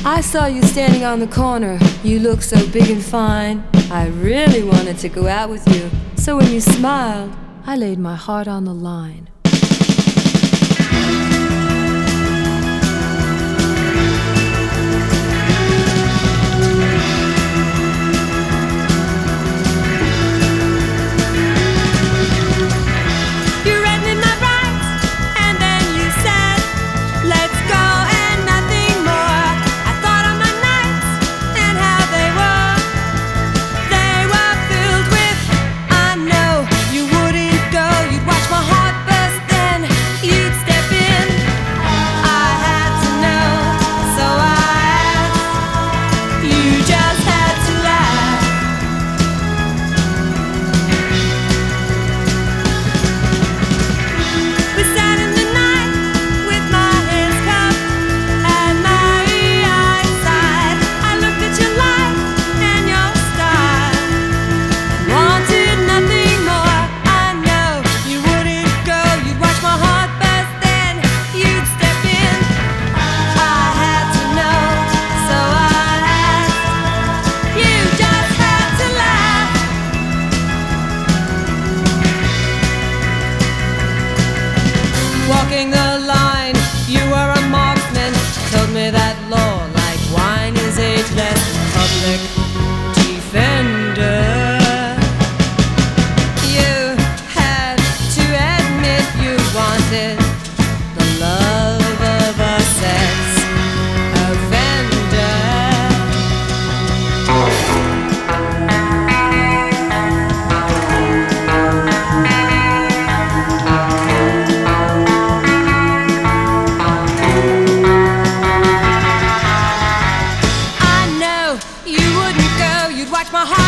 I saw you standing on the corner. You looked so big and fine. I really wanted to go out with you. So when you smiled, I laid my heart on the line. Walking the line, you were a marksman. Told me that law, like wine, is ageless. Public defender. You had to admit you wanted the love of a sex offender. Watch my heart.